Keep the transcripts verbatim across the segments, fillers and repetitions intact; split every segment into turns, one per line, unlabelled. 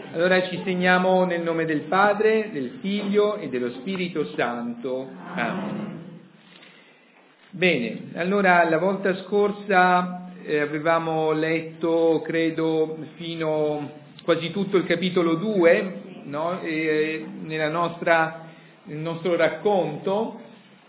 Allora ci segniamo nel nome del Padre, del Figlio e dello Spirito Santo. Amen. Bene, allora la volta scorsa eh, avevamo letto, credo, fino quasi tutto il capitolo due, no? E, nella nostra, nel nostro racconto,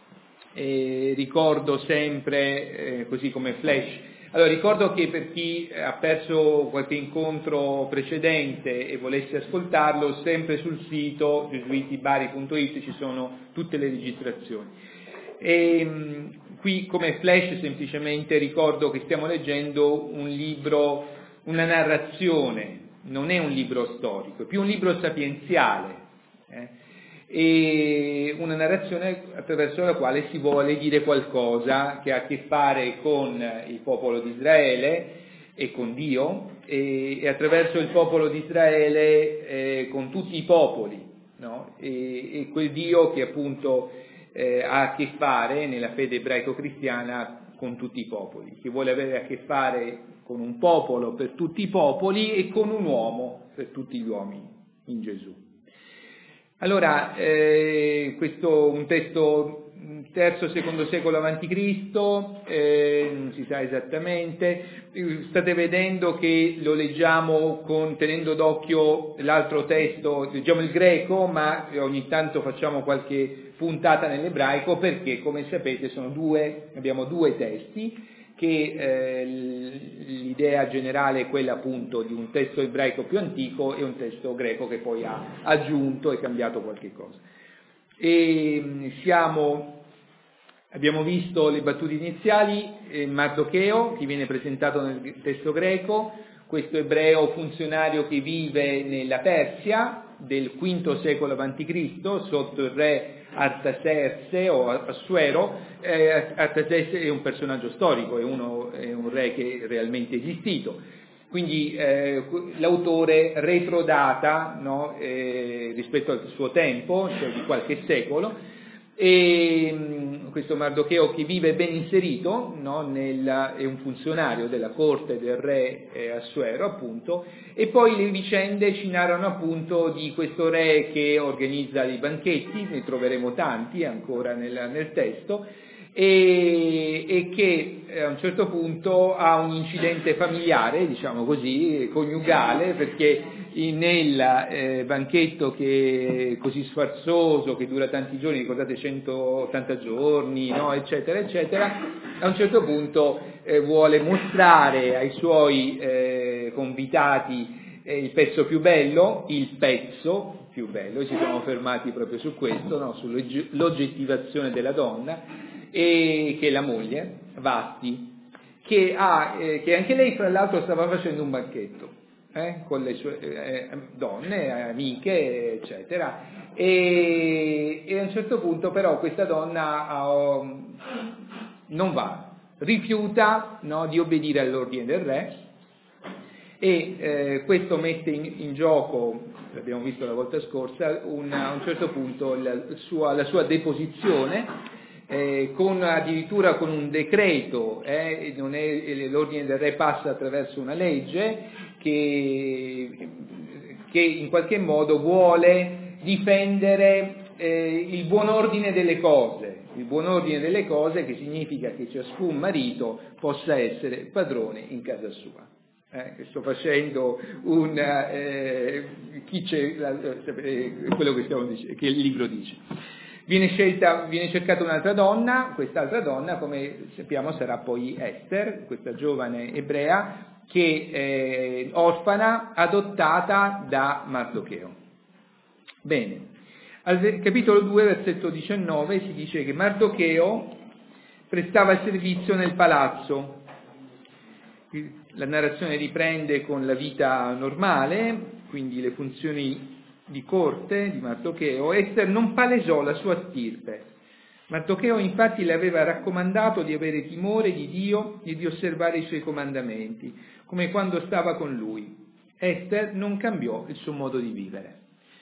eh, ricordo sempre, eh, così come flash. Allora, ricordo che per chi ha perso qualche incontro precedente e volesse ascoltarlo, sempre sul sito gesuitibari punto it ci sono tutte le registrazioni. E, mh, qui come flash semplicemente ricordo che stiamo leggendo un libro, una narrazione, non è un libro storico, è più un libro sapienziale, eh? E una narrazione attraverso la quale si vuole dire qualcosa che ha a che fare con il popolo di Israele e con Dio, e, e attraverso il popolo di Israele eh, con tutti i popoli, no? e, e quel Dio che appunto eh, ha a che fare nella fede ebraico-cristiana con tutti i popoli, che vuole avere a che fare con un popolo per tutti i popoli e con un uomo per tutti gli uomini, in Gesù. Allora, eh, questo un testo terzo secondo secolo avanti Cristo, eh, non si sa esattamente, state vedendo che lo leggiamo con, tenendo d'occhio l'altro testo, leggiamo il greco, ma ogni tanto facciamo qualche puntata nell'ebraico perché, come sapete, sono due, abbiamo due testi, che eh, l'idea generale è quella appunto di un testo ebraico più antico e un testo greco che poi ha aggiunto e cambiato qualche cosa. E siamo, abbiamo visto le battute iniziali, eh, Mardocheo, che viene presentato nel testo greco, questo ebreo funzionario che vive nella Persia del quinto secolo avanti Cristo sotto il re Artaserse o Assuero. eh, Artaserse è un personaggio storico, è, uno, è un re che è realmente esistito, quindi eh, l'autore retrodata, no, eh, rispetto al suo tempo, cioè di qualche secolo, e mh, questo Mardocheo che vive ben inserito, no, nella, è un funzionario della corte del re eh, Assuero appunto, e poi le vicende ci narrano appunto di questo re che organizza dei banchetti, ne troveremo tanti ancora nel, nel testo, e, e che eh, a un certo punto ha un incidente familiare, diciamo così, coniugale, perché nel eh, banchetto che è così sfarzoso, che dura tanti giorni, ricordate centottanta giorni, no, eccetera, eccetera, a un certo punto eh, vuole mostrare ai suoi eh, convitati eh, il pezzo più bello, il pezzo più bello, e ci siamo fermati proprio su questo, no, sull'oggettivazione della donna, e che è la moglie, Vasti, che, ha, eh, che anche lei fra l'altro stava facendo un banchetto. Eh, con le sue eh, donne, amiche, eccetera, e, e a un certo punto però questa donna oh, non va, rifiuta, no, di obbedire all'ordine del re, e eh, questo mette in, in gioco, l'abbiamo visto la volta scorsa, una, a un certo punto la sua, la sua deposizione, Eh, con addirittura con un decreto, eh, non è, l'ordine del re passa attraverso una legge che, che in qualche modo vuole difendere eh, il buon ordine delle cose, il buon ordine delle cose che significa che ciascun marito possa essere padrone in casa sua. Eh, sto facendo un eh, chi c'è, eh, quello che, stiamo dic- che il libro dice. Viene scelta, viene cercata un'altra donna, quest'altra donna, come sappiamo, sarà poi Ester, questa giovane ebrea, che è orfana, adottata da Mardocheo. Bene, al capitolo due, versetto diciannove, si dice che Mardocheo prestava servizio nel palazzo. La narrazione riprende con la vita normale, quindi le funzioni di corte di Mardocheo. Ester non palesò la sua stirpe. Mardocheo infatti le aveva raccomandato di avere timore di Dio e di osservare i suoi comandamenti, come quando stava con lui. Ester non cambiò il suo modo di vivere.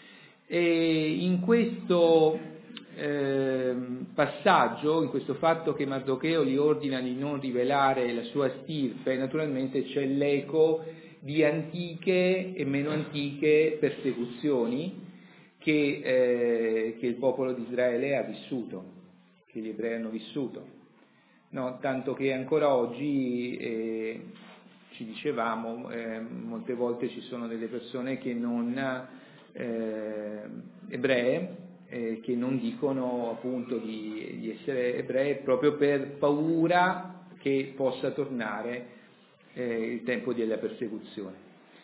E in questo eh, passaggio, in questo fatto che Mardocheo gli ordina di non rivelare la sua stirpe, naturalmente c'è l'eco di antiche e meno antiche persecuzioni che, eh, che il popolo di Israele ha vissuto, che gli ebrei hanno vissuto, no? Tanto che ancora oggi, eh, ci dicevamo, eh, molte volte ci sono delle persone che non, eh, ebree, eh, che non dicono appunto di, di essere ebrei proprio per paura che possa tornare eh, il tempo della persecuzione.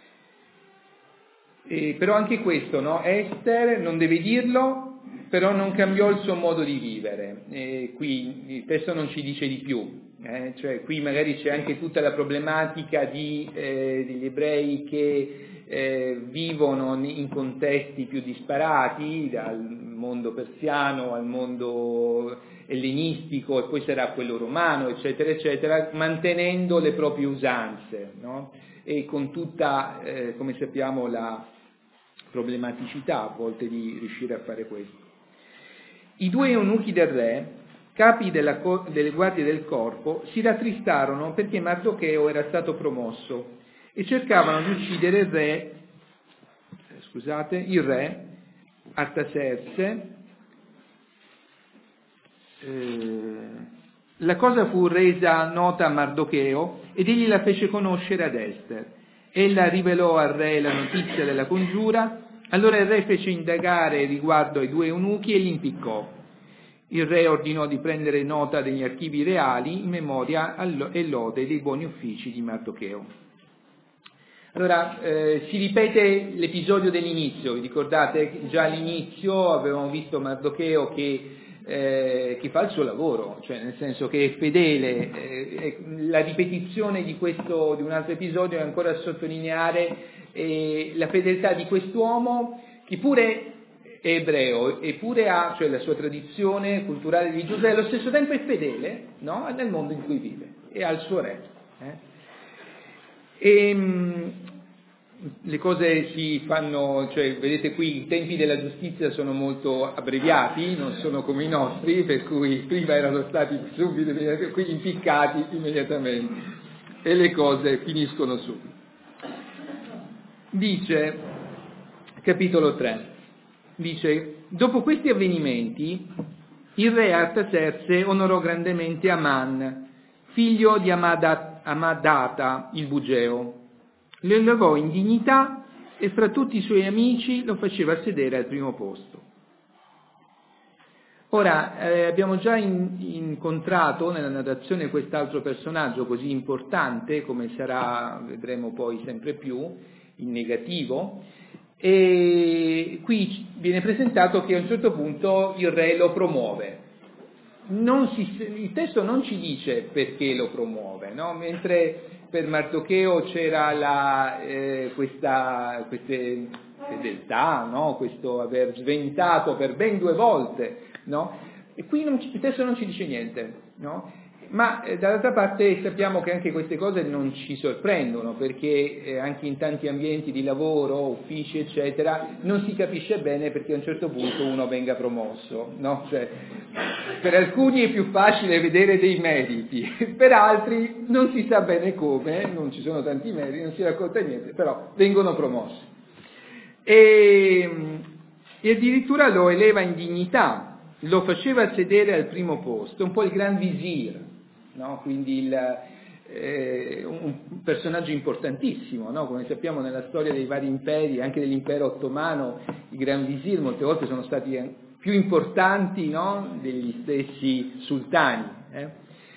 E, però anche questo, no? Ester non deve dirlo, però non cambiò il suo modo di vivere. E qui il testo non ci dice di più, eh? Cioè qui magari c'è anche tutta la problematica di, eh, degli ebrei che eh, vivono in contesti più disparati, dal mondo persiano al mondo ellenistico e poi sarà quello romano, eccetera, eccetera, mantenendo le proprie usanze, no? E con tutta, eh, come sappiamo, la problematicità a volte di riuscire a fare questo. I due eunuchi del re, capi della, delle guardie del corpo, si rattristarono perché Mardocheo era stato promosso e cercavano di uccidere il re, scusate, il re Artaserse. Eh, la cosa fu resa nota a Mardocheo ed egli la fece conoscere ad Ester. Ella rivelò al re la notizia della congiura. Allora il re fece indagare riguardo ai due eunuchi e li impiccò. Il re ordinò di prendere nota degli archivi reali in memoria e lode dei buoni uffici di Mardocheo. Allora, eh, si ripete l'episodio dell'inizio, vi ricordate? Già all'inizio avevamo visto Mardocheo che, eh, che fa il suo lavoro, cioè nel senso che è fedele. Eh, la ripetizione di, questo, di un altro episodio è ancora a sottolineare eh, la fedeltà di quest'uomo che pure è ebreo, eppure ha, cioè la sua tradizione culturale religiosa, e allo stesso tempo è fedele, no? Nel mondo in cui vive e al suo re. Eh? E, mh, le cose si fanno, cioè vedete qui i tempi della giustizia sono molto abbreviati, non sono come i nostri, per cui prima erano stati subito, qui impiccati immediatamente e le cose finiscono subito. Dice, capitolo tre, dice, dopo questi avvenimenti il re Artaserse onorò grandemente Aman, figlio di Amada, Amadata il Bugeo, lo elevò in dignità e fra tutti i suoi amici lo faceva sedere al primo posto. Ora, eh, abbiamo già in, incontrato nella narrazione quest'altro personaggio così importante, come sarà, vedremo poi sempre più, in negativo, e qui viene presentato che a un certo punto il re lo promuove. Non si, il testo non ci dice perché lo promuove, no? Mentre per Mardocheo c'era la, eh, questa queste fedeltà, no? Questo aver sventato per ben due volte, no? E qui non, il testo non ci dice niente, no? Ma eh, dall'altra parte sappiamo che anche queste cose non ci sorprendono, perché eh, anche in tanti ambienti di lavoro, uffici eccetera, non si capisce bene perché a un certo punto uno venga promosso, no? Cioè, per alcuni è più facile vedere dei meriti, per altri non si sa bene come, non ci sono tanti meriti, non si racconta niente, però vengono promossi. E, e addirittura lo eleva in dignità, lo faceva sedere al primo posto, un po' il Gran Visir, no? Quindi il, eh, un personaggio importantissimo, no? Come sappiamo nella storia dei vari imperi, anche dell'impero ottomano, i Gran Visir molte volte sono stati più importanti, no? Degli stessi sultani. Eh?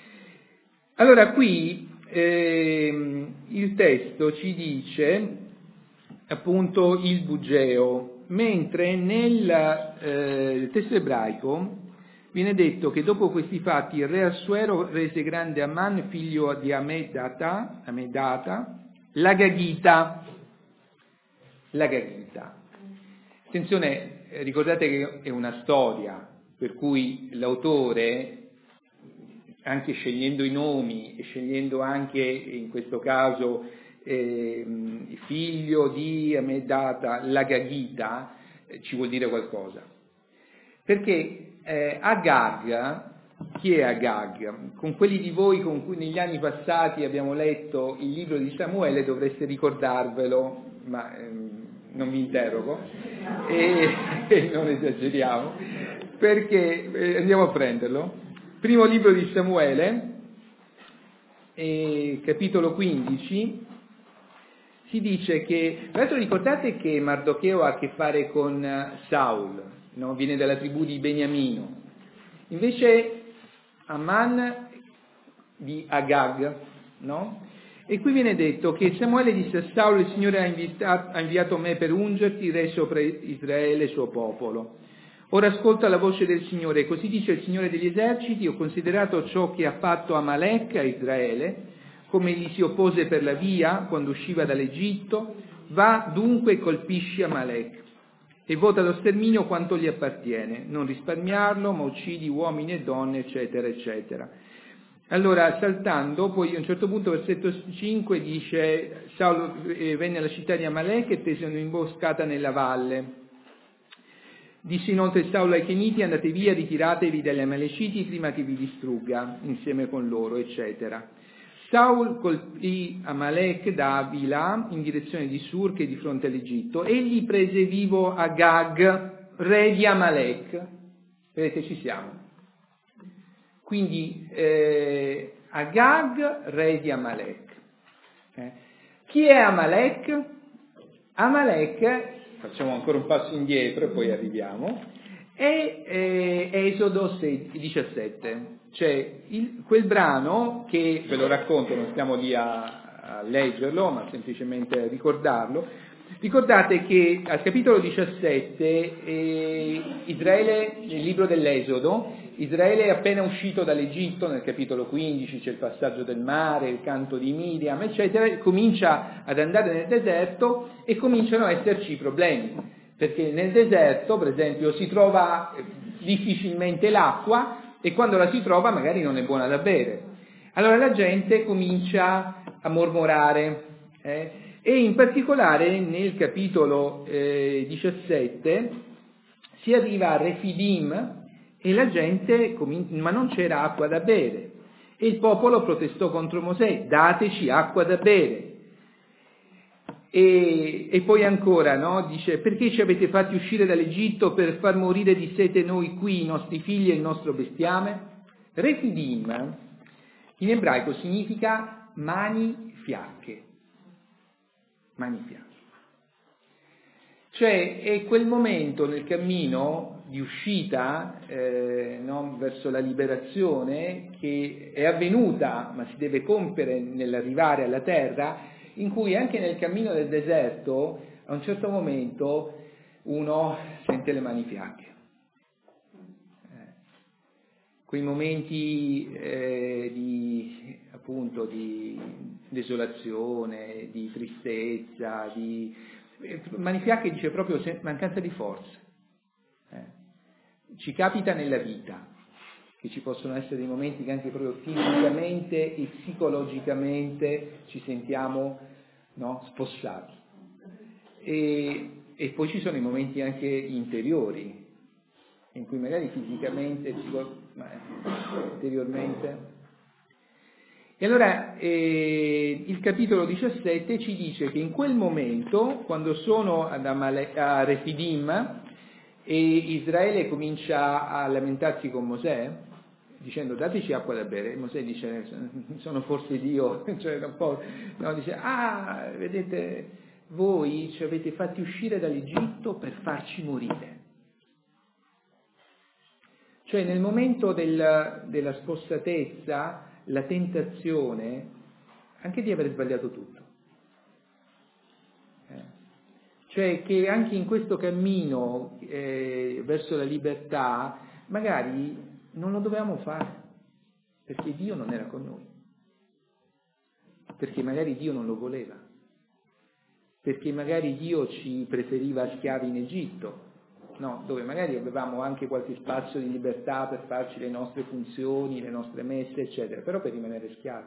Allora qui eh, il testo ci dice appunto il Bugeo, mentre nel eh, testo ebraico viene detto che dopo questi fatti il re Assuero rese grande Aman, figlio di Amedata, Amedata la Gagita, la Gagita. Attenzione, ricordate che è una storia, per cui l'autore, anche scegliendo i nomi e scegliendo anche in questo caso eh, figlio di Amedata, la Gagita, eh, ci vuol dire qualcosa. Perché eh, Agag Chi è Agag? Con quelli di voi con cui negli anni passati abbiamo letto il libro di Samuele dovreste ricordarvelo, ma ehm, non vi interrogo e, e non esageriamo, perché eh, andiamo a prenderlo. Primo libro di Samuele, eh, capitolo quindici, si dice che, tra l'altro ricordate che Mardocheo ha a che fare con Saul, no? Viene dalla tribù di Beniamino, invece Aman di Agag, no? E qui viene detto che Samuele disse a Saulo: il Signore ha inviato, ha inviato me per ungerti re sopra Israele, suo popolo. Ora ascolta la voce del Signore. Così dice il Signore degli eserciti: ho considerato ciò che ha fatto Amalek a Israele, come gli si oppose per la via quando usciva dall'Egitto. Va dunque e colpisci Amalek e vota lo sterminio quanto gli appartiene, non risparmiarlo, ma uccidi uomini e donne, eccetera, eccetera. Allora, saltando, poi a un certo punto, versetto cinque, dice: Saulo eh, venne alla città di Amalek e tese un'imboscata nella valle. Disse inoltre Saulo ai Keniti: andate via, ritiratevi dagli Amaleciti prima che vi distrugga insieme con loro, eccetera. Saul colpì Amalek da Avila in direzione di Sur, che è di fronte all'Egitto. Egli prese vivo Agag, re di Amalek. Vedete, ci siamo. Quindi eh, Agag, re di Amalek. Eh. Chi è Amalek? Amalek, facciamo ancora un passo indietro e poi arriviamo, è eh, Esodo diciassette. Cioè il, quel brano che ve lo racconto, non stiamo lì a, a leggerlo, ma semplicemente a ricordarlo. Ricordate che al capitolo diciassette eh, Israele, nel libro dell'Esodo, Israele è appena uscito dall'Egitto, nel capitolo quindici c'è il passaggio del mare, il canto di Miriam, eccetera, e comincia ad andare nel deserto e cominciano a esserci problemi, perché nel deserto, per esempio, si trova difficilmente l'acqua, e quando la si trova magari non è buona da bere. Allora la gente comincia a mormorare, eh? E in particolare nel capitolo eh, diciassette si arriva a Refidim e la gente, comin- ma non c'era acqua da bere, e il popolo protestò contro Mosè: dateci acqua da bere. E, e poi ancora, no? Dice: perché ci avete fatti uscire dall'Egitto per far morire di sete noi qui, i nostri figli e il nostro bestiame? Refidim in ebraico significa mani fiacche, mani fiacche. Cioè è quel momento nel cammino di uscita eh, no, verso la liberazione che è avvenuta, ma si deve compiere nell'arrivare alla terra, in cui anche nel cammino del deserto, a un certo momento, uno sente le mani fiacche. Eh, quei momenti eh, di, appunto, di desolazione, di tristezza, di eh, mani fiacche dice proprio mancanza di forza. Eh. Ci capita nella vita che ci possono essere dei momenti che anche proprio fisicamente e psicologicamente ci sentiamo, no, spossati. E, e poi ci sono i momenti anche interiori, in cui magari fisicamente, ma interiormente. E allora eh, il capitolo diciassette ci dice che in quel momento, quando sono ad Amale- a Refidim, e Israele comincia a lamentarsi con Mosè, dicendo dateci acqua da bere, e Mosè dice sono forse Dio, cioè un po', no, dice ah vedete voi ci avete fatti uscire dall'Egitto per farci morire. Cioè nel momento del, della spossatezza, la tentazione anche di aver sbagliato tutto. Eh. Cioè che anche in questo cammino eh, verso la libertà magari non lo dovevamo fare, perché Dio non era con noi, perché magari Dio non lo voleva, perché magari Dio ci preferiva schiavi in Egitto, no, dove magari avevamo anche qualche spazio di libertà per farci le nostre funzioni, le nostre messe, eccetera, però per rimanere schiavi.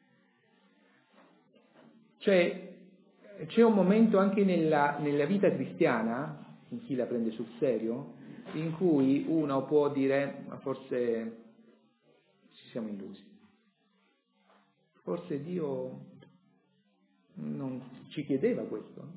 Cioè c'è un momento anche nella, nella vita cristiana, in chi la prende sul serio, in cui uno può dire, ma forse siamo illusi. Forse Dio non ci chiedeva questo.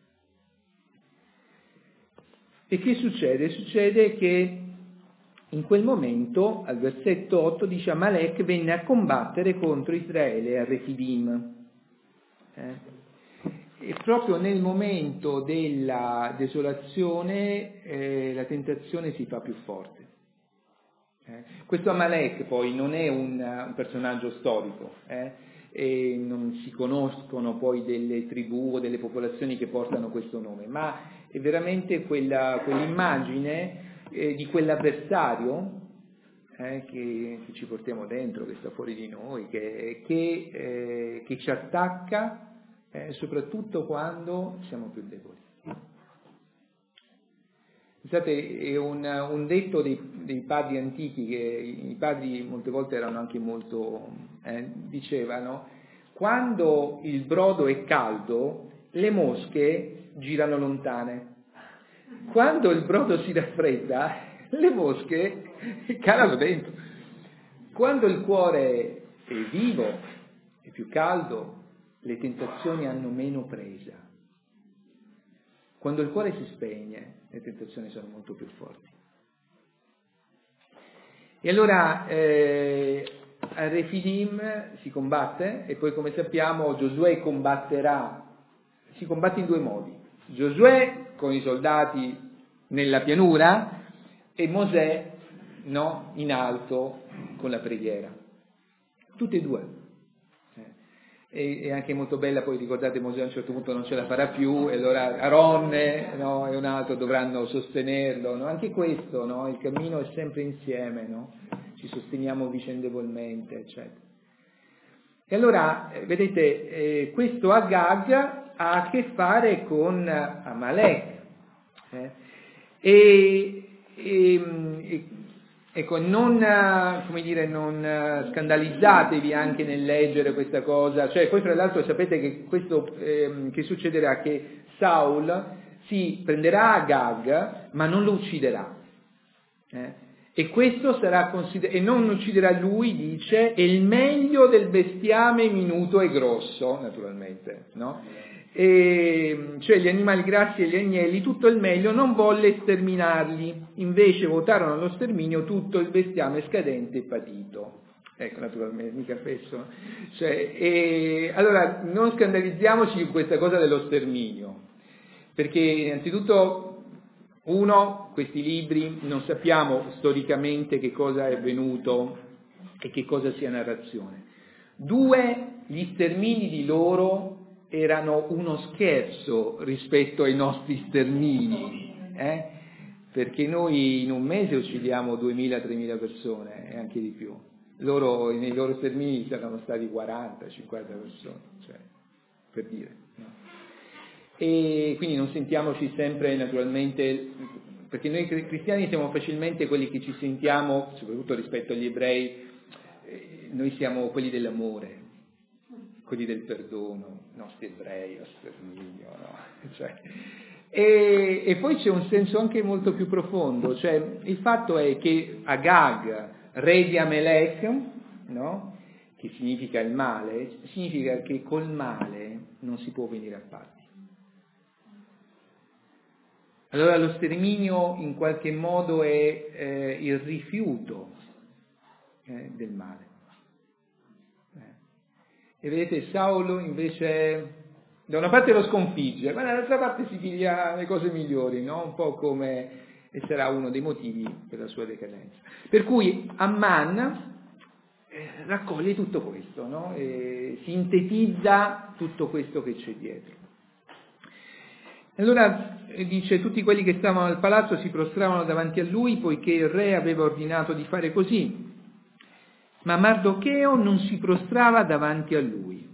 E che succede? Succede che in quel momento, al versetto otto, dice Amalek venne a combattere contro Israele a Refidim. Eh? E proprio nel momento della desolazione eh, la tentazione si fa più forte. Eh? Questo Amalek poi non è un, un personaggio storico, eh? E non si conoscono poi delle tribù o delle popolazioni che portano questo nome, ma è veramente quella, quell'immagine eh, di quell'avversario eh, che, che ci portiamo dentro, che sta fuori di noi, che, che, eh, che ci attacca eh, soprattutto quando siamo più deboli. Pensate, è un, un detto dei, dei padri antichi, che i padri molte volte erano anche molto, eh, dicevano, quando il brodo è caldo, le mosche girano lontane. Quando il brodo si raffredda, le mosche calano dentro. Quando il cuore è vivo, è più caldo, le tentazioni hanno meno presa. Quando il cuore si spegne, le tentazioni sono molto più forti. E allora eh, a Refidim si combatte e poi, come sappiamo, Giosuè combatterà, si combatte in due modi. Giosuè con i soldati nella pianura e Mosè no, in alto con la preghiera. Tutte e due. E anche molto bella, poi ricordate Mosè a un certo punto non ce la farà più e allora Aronne no, e un altro dovranno sostenerlo, no? Anche questo, no? Il cammino è sempre insieme, no? Ci sosteniamo vicendevolmente, eccetera. E allora, vedete, eh, questo Agag ha a che fare con Amalek eh? e, e, e Ecco, non, come dire, non scandalizzatevi anche nel leggere questa cosa, cioè poi fra l'altro sapete che questo eh, che succederà, che Saul si prenderà Agag ma non lo ucciderà, eh? E questo sarà considerato, e non ucciderà lui, dice, è il meglio del bestiame minuto e grosso, naturalmente, no? E, cioè gli animali grassi e gli agnelli, tutto il meglio, non volle sterminarli, invece votarono allo sterminio tutto il bestiame scadente e patito. Ecco, naturalmente, mica fesso. Cioè, e, allora, non scandalizziamoci di questa cosa dello sterminio, perché innanzitutto, uno, questi libri non sappiamo storicamente che cosa è avvenuto e che cosa sia narrazione. Due, gli stermini di loro erano uno scherzo rispetto ai nostri stermini, eh? Perché noi in un mese uccidiamo duemila tremila persone e anche di più. Loro, nei loro stermini saranno stati quaranta cinquanta persone, cioè, per dire. No? E quindi non sentiamoci sempre, naturalmente, perché noi cristiani siamo facilmente quelli che ci sentiamo, soprattutto rispetto agli ebrei, eh, noi siamo quelli dell'amore, quelli del perdono, no, sti ebrei, lo sterminio, no? Cioè, e, e poi c'è un senso anche molto più profondo, cioè il fatto è che Agag, re di Amalek, no? Che significa il male, significa che col male non si può venire a patti. Allora lo sterminio in qualche modo è eh, il rifiuto eh, del male. E vedete, Saulo invece da una parte lo sconfigge, ma dall'altra parte si piglia le cose migliori, no? Un po' come, e sarà uno dei motivi per la sua decadenza. Per cui Amman eh, raccoglie tutto questo, no? E sintetizza tutto questo che c'è dietro. Allora dice, tutti quelli che stavano al palazzo si prostravano davanti a lui, poiché il re aveva ordinato di fare così. Ma Mardocheo non si prostrava davanti a lui.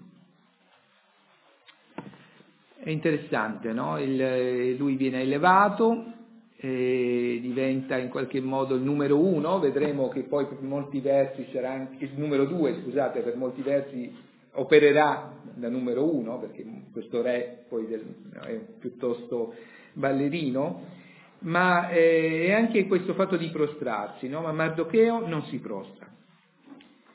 È interessante, no? Il, lui viene elevato, e diventa in qualche modo il numero uno, vedremo che poi per molti versi sarà anche il numero due, scusate, per molti versi opererà da numero uno, perché questo re poi del, è piuttosto ballerino, ma eh, è anche questo fatto di prostrarsi, no? Ma Mardocheo non si prostra.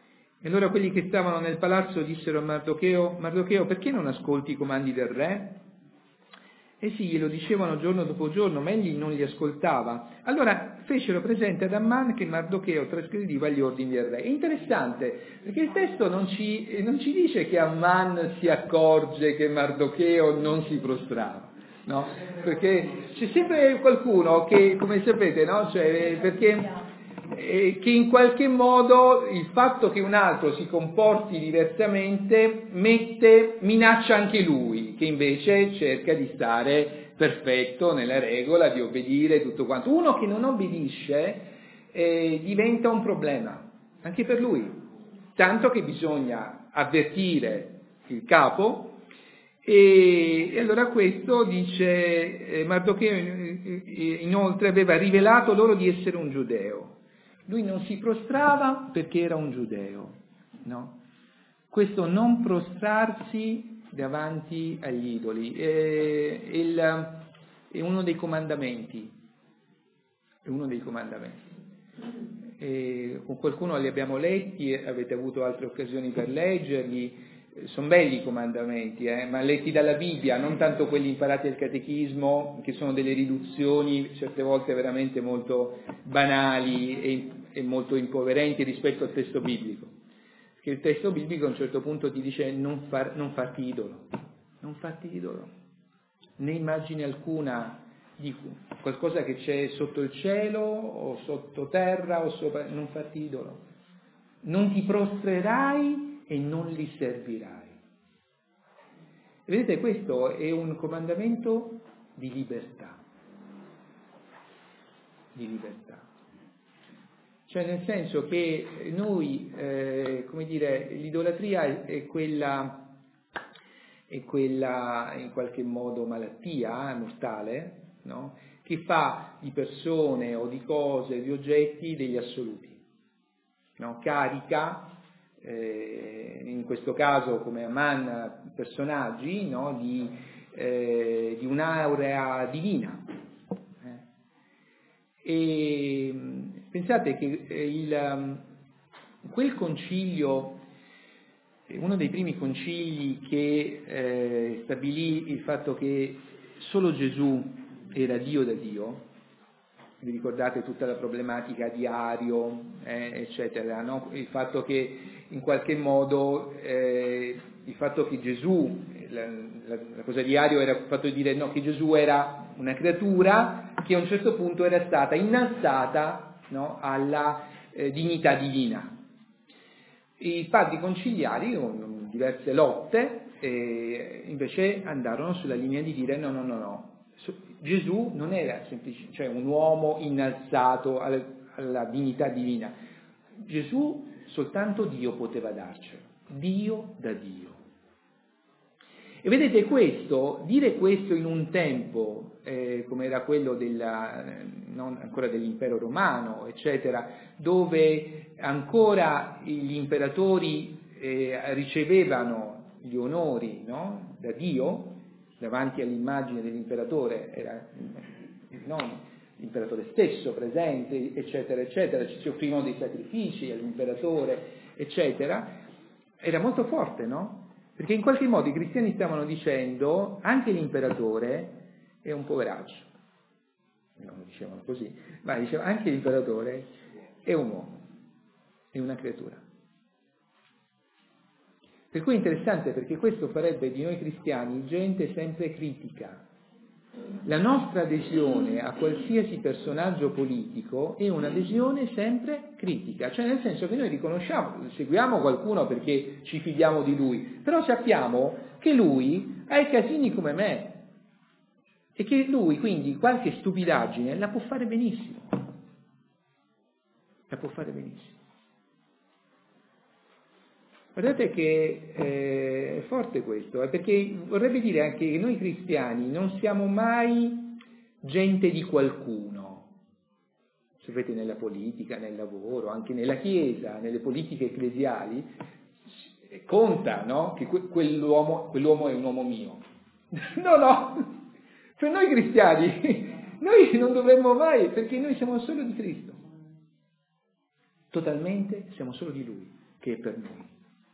E allora quelli che stavano nel palazzo dissero a Mardocheo: Mardocheo, perché non ascolti i comandi del re? E sì, glielo dicevano giorno dopo giorno, ma egli non li ascoltava. Allora fecero presente ad Amman che Mardocheo trasgrediva gli ordini del re. È interessante, perché il testo non ci, non ci dice che Amman si accorge che Mardocheo non si prostrava, no? Perché c'è sempre qualcuno che, come sapete, no? Cioè, perché eh, che in qualche modo il fatto che un altro si comporti diversamente mette, minaccia anche lui, che invece cerca di stare perfetto nella regola, di obbedire tutto quanto. Uno che non obbedisce eh, diventa un problema anche per lui, tanto che bisogna avvertire il capo. E, e allora questo dice eh, Mardocheo inoltre aveva rivelato loro di essere un giudeo. Lui non si prostrava perché era un giudeo, no? Questo non prostrarsi davanti agli idoli è, il, è uno dei comandamenti, è uno dei comandamenti. E con qualcuno li abbiamo letti, avete avuto altre occasioni per leggerli. Sono belli i comandamenti, eh, ma letti dalla Bibbia, non tanto quelli imparati al catechismo, che sono delle riduzioni certe volte veramente molto banali e, e molto impoverenti rispetto al testo biblico. Perché il testo biblico a un certo punto ti dice non, far, non farti idolo, non farti idolo, né immagine alcuna di qualcosa che c'è sotto il cielo o sottoterra o sopra, non farti idolo, non ti prostrerai e non li servirai. E vedete, questo è un comandamento di libertà, di libertà. Cioè nel senso che noi, eh, come dire, l'idolatria è quella, è quella in qualche modo malattia mortale, no? Che fa di persone o di cose, di oggetti degli assoluti, no? Carica Eh, in questo caso come Amman personaggi, no, di, eh, di un'aurea divina. Eh. E pensate che il, quel concilio, uno dei primi concili che eh, stabilì il fatto che solo Gesù era Dio da Dio, vi ricordate tutta la problematica di Ario, eh, eccetera, no? Il fatto che in qualche modo eh, il fatto che Gesù, la, la, la cosa di Ario era il fatto di dire no, che Gesù era una creatura che a un certo punto era stata innalzata, no, alla eh, dignità divina. I padri conciliari, con diverse lotte, eh, invece andarono sulla linea di dire no, no, no, no. Gesù non era semplicemente, cioè un uomo innalzato alla, alla dignità divina. Gesù soltanto Dio poteva darcelo, Dio da Dio. E vedete questo, dire questo in un tempo eh, come era quello della, non ancora dell'impero romano, eccetera, dove ancora gli imperatori eh, ricevevano gli onori, no, da Dio, davanti all'immagine dell'imperatore era non l'imperatore stesso presente, eccetera, eccetera, ci si offrivano dei sacrifici all'imperatore, eccetera, era molto forte, no? Perché in qualche modo i cristiani stavano dicendo anche l'imperatore è un poveraccio, non lo dicevano così, ma dicevano anche l'imperatore è un uomo, è una creatura. Per cui è interessante perché questo farebbe di noi cristiani gente sempre critica. La nostra adesione a qualsiasi personaggio politico è un'adesione sempre critica, cioè nel senso che noi riconosciamo, seguiamo qualcuno perché ci fidiamo di lui, però sappiamo che lui ha i casini come me e che lui quindi qualche stupidaggine la può fare benissimo, la può fare benissimo. Guardate che eh, è forte questo, eh, perché vorrebbe dire anche che noi cristiani non siamo mai gente di qualcuno, sapete, nella politica, nel lavoro, anche nella Chiesa, nelle politiche ecclesiali, conta, no? Che que- quell'uomo, quell'uomo è un uomo mio. No, no, per noi cristiani, noi non dovremmo mai, perché noi siamo solo di Cristo, totalmente siamo solo di Lui. che è per noi.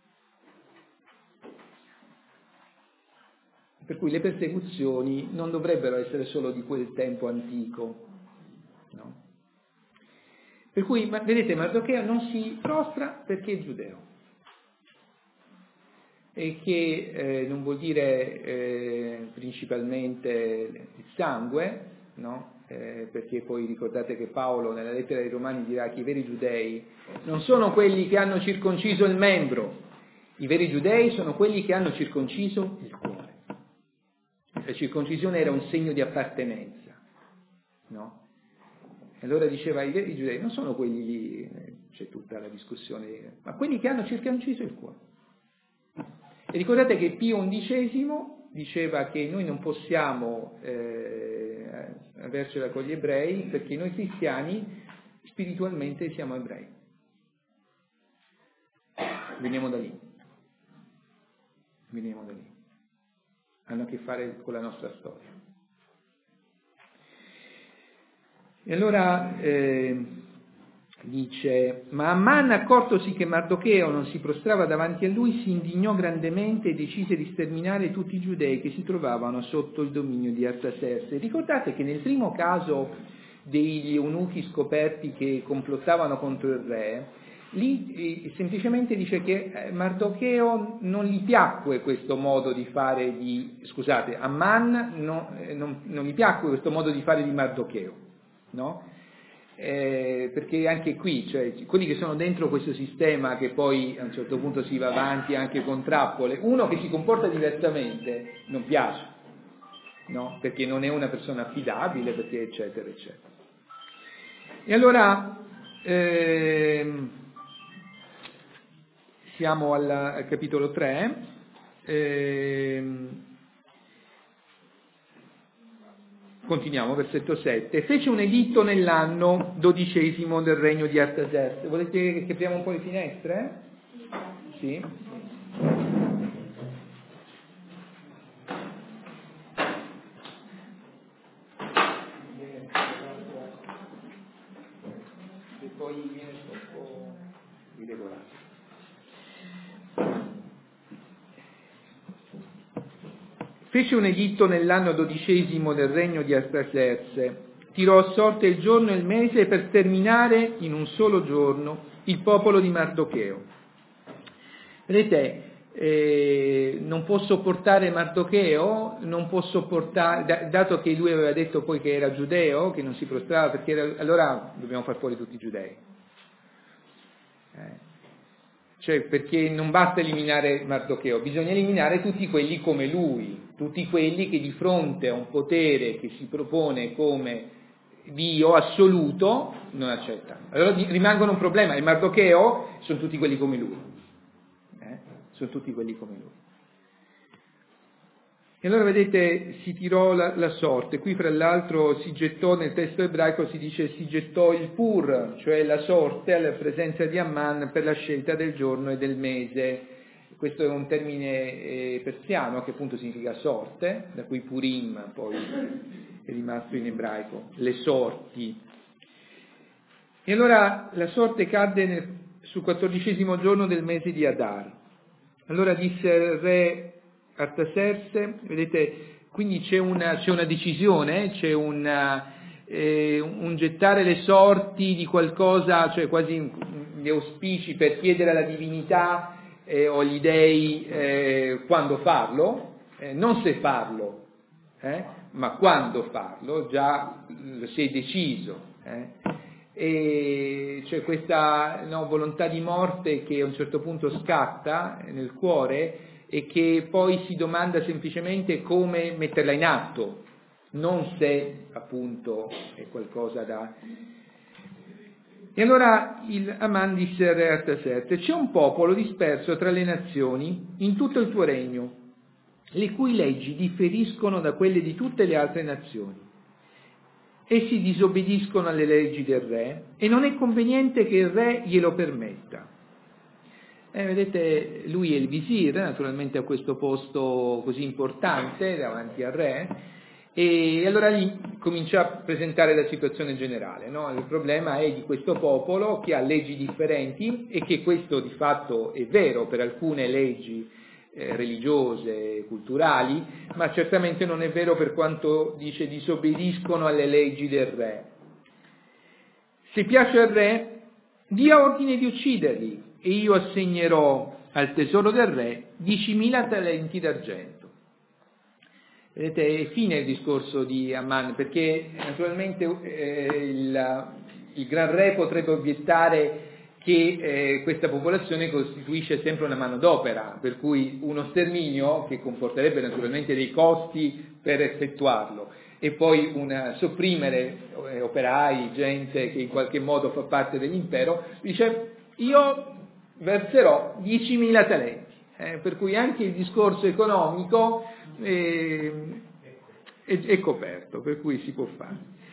Per cui le persecuzioni non dovrebbero essere solo di quel tempo antico, no? Per cui, ma, vedete, Mardocheo non si prostra perché è giudeo, e che eh, non vuol dire eh, principalmente il sangue, no? Eh, perché poi ricordate che Paolo nella lettera ai Romani dirà che i veri giudei non sono quelli che hanno circonciso il membro, i veri giudei sono quelli che hanno circonciso il cuore. La circoncisione era un segno di appartenenza, no? E allora diceva i veri giudei non sono quelli lì, c'è tutta la discussione, ma quelli che hanno circonciso il cuore. E ricordate che Pio undicesimo diceva che noi non possiamo eh, avercela con gli ebrei perché noi cristiani spiritualmente siamo ebrei. Veniamo da lì. Veniamo da lì. Hanno a che fare con la nostra storia. E allora eh, dice, ma Aman, accortosi che Mardocheo non si prostrava davanti a lui, si indignò grandemente e decise di sterminare tutti i giudei che si trovavano sotto il dominio di Artaserse. Ricordate che nel primo caso degli eunuchi scoperti che complottavano contro il re, lì eh, semplicemente dice che eh, Mardocheo non gli piacque questo modo di fare di, scusate, Aman no, eh, non, non gli piacque questo modo di fare di Mardocheo, no? Eh, perché anche qui, cioè, quelli che sono dentro questo sistema che poi a un certo punto si va avanti anche con trappole, uno che si comporta diversamente non piace, no? Perché non è una persona affidabile, perché eccetera eccetera. E allora ehm, siamo al, al capitolo tre. ehm, Continuiamo, versetto sette. Fece un editto nell'anno dodicesimo del regno di Artaserse. Volete che apriamo un po' le finestre? Sì. E poi viene troppo irregolare. Fece un editto nell'anno dodicesimo del regno di Artaserse, tirò a sorte il giorno e il mese per sterminare in un solo giorno il popolo di Mardocheo. Vedete, eh, non può sopportare Mardocheo, non può sopportare, da, dato che lui aveva detto poi che era giudeo, che non si prostrava, perché era, allora dobbiamo far fuori tutti i giudei. Eh. Cioè, perché non basta eliminare Mardocheo, bisogna eliminare tutti quelli come lui, tutti quelli che di fronte a un potere che si propone come Dio assoluto non accettano. Allora rimangono un problema, e Mardocheo sono tutti quelli come lui, eh? sono tutti quelli come lui. E allora vedete, si tirò la, la sorte, qui fra l'altro si gettò, nel testo ebraico si dice si gettò il pur, cioè la sorte alla presenza di Amman per la scelta del giorno e del mese. Questo è un termine eh, persiano che appunto significa sorte, da cui Purim poi è rimasto in ebraico, le sorti. E allora la sorte cadde nel, sul quattordicesimo giorno del mese di Adar. Allora disse il re Artaserse, vedete, quindi c'è una, c'è una decisione, c'è una, eh, un gettare le sorti di qualcosa, cioè quasi gli auspici per chiedere alla divinità eh, o agli dei eh, quando farlo, eh, non se farlo, eh, ma quando farlo, già si è deciso. Eh. E c'è questa no, volontà di morte che a un certo punto scatta nel cuore e che poi si domanda semplicemente come metterla in atto, non se appunto è qualcosa da... E allora il Aman disse al re Artaserse: c'è un popolo disperso tra le nazioni in tutto il tuo regno, le cui leggi differiscono da quelle di tutte le altre nazioni. Essi disobbediscono alle leggi del re e non è conveniente che il re glielo permetta. Eh, vedete, lui è il visir, naturalmente a questo posto così importante davanti al re, E allora lì comincia a presentare la situazione generale, no? Il problema è di questo popolo che ha leggi differenti, e che questo di fatto è vero per alcune leggi eh, religiose, culturali, ma certamente non è vero per quanto dice disobbediscono alle leggi del re. Se piace al re, dia ordine di ucciderli, e io assegnerò al tesoro del re diecimila talenti d'argento. Vedete, è fine il discorso di Amman, perché naturalmente eh, il, il gran re potrebbe obiettare che eh, questa popolazione costituisce sempre una manodopera, per cui uno sterminio, che comporterebbe naturalmente dei costi per effettuarlo, e poi una, sopprimere eh, operai, gente che in qualche modo fa parte dell'impero, dice io verserò diecimila talenti. Eh, per cui anche il discorso economico eh, è, è coperto, per cui si può fare.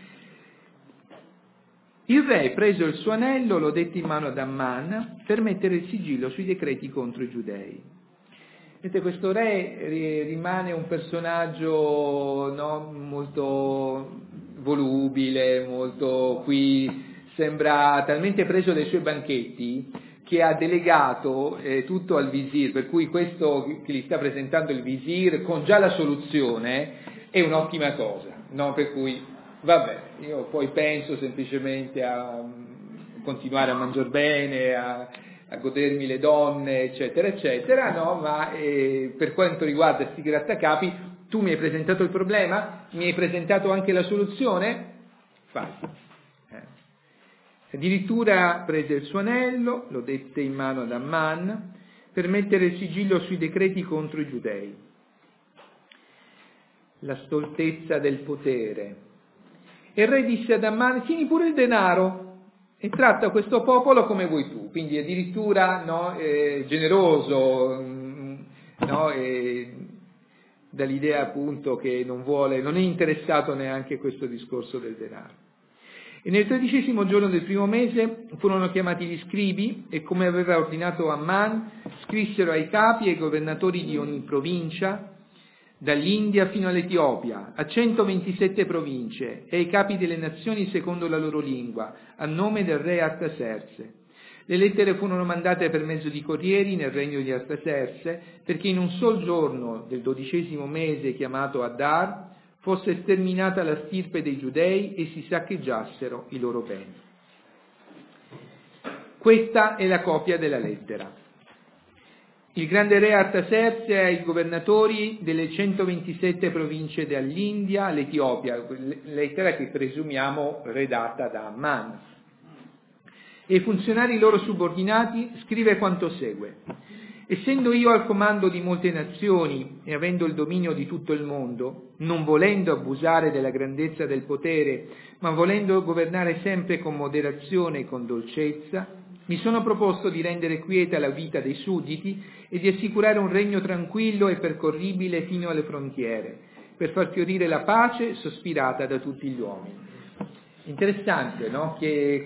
Il re, preso il suo anello, lo dette in mano ad Amman per mettere il sigillo sui decreti contro i giudei. Vedete, questo re rimane un personaggio, no, molto volubile, molto qui sembra talmente preso dai suoi banchetti che ha delegato eh, tutto al visir, per cui questo che gli sta presentando il visir con già la soluzione è un'ottima cosa, no? Per cui vabbè, io poi penso semplicemente a continuare a mangiare bene, a, a godermi le donne, eccetera, eccetera, no? Ma eh, per quanto riguarda sti grattacapi, tu mi hai presentato il problema, mi hai presentato anche la soluzione, fai. Addirittura prese il suo anello, lo dette in mano ad Amman per mettere il sigillo sui decreti contro i giudei. La stoltezza del potere. E il re disse ad Amman: tieni pure il denaro e tratta questo popolo come vuoi tu. Quindi addirittura, no, eh, generoso, no, eh, dall'idea appunto che non vuole, non è interessato neanche a questo discorso del denaro. E nel tredicesimo giorno del primo mese furono chiamati gli scribi e, come aveva ordinato Amman, scrissero ai capi e ai governatori di ogni provincia, dall'India fino all'Etiopia, a centoventisette province, e ai capi delle nazioni secondo la loro lingua, a nome del re Artaserse. Le lettere furono mandate per mezzo di corrieri nel regno di Artaserse, perché in un sol giorno del dodicesimo mese, chiamato Adar, fosse sterminata la stirpe dei giudei e si saccheggiassero i loro beni. Questa è la copia della lettera. Il grande re Artaserse ai governatori delle centoventisette province dall'India all'Etiopia, lettera che presumiamo redatta da Amman. E ai funzionari loro subordinati scrive quanto segue: essendo io al comando di molte nazioni e avendo il dominio di tutto il mondo, non volendo abusare della grandezza del potere, ma volendo governare sempre con moderazione e con dolcezza, mi sono proposto di rendere quieta la vita dei sudditi e di assicurare un regno tranquillo e percorribile fino alle frontiere, per far fiorire la pace sospirata da tutti gli uomini. Interessante, no? Che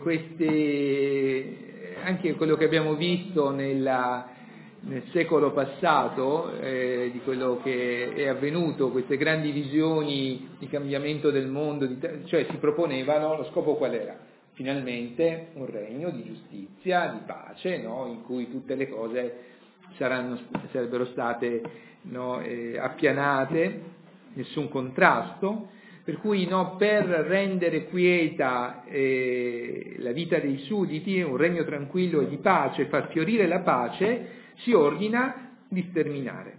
queste, anche quello che abbiamo visto nella nel secolo passato, eh, di quello che è avvenuto, queste grandi visioni di cambiamento del mondo, di, cioè si proponevano, lo scopo qual era? Finalmente un regno di giustizia, di pace, no? In cui tutte le cose saranno, sarebbero state, no, eh, appianate, nessun contrasto, per cui, no, per rendere quieta eh, la vita dei sudditi, un regno tranquillo e di pace, far fiorire la pace, si ordina di sterminare.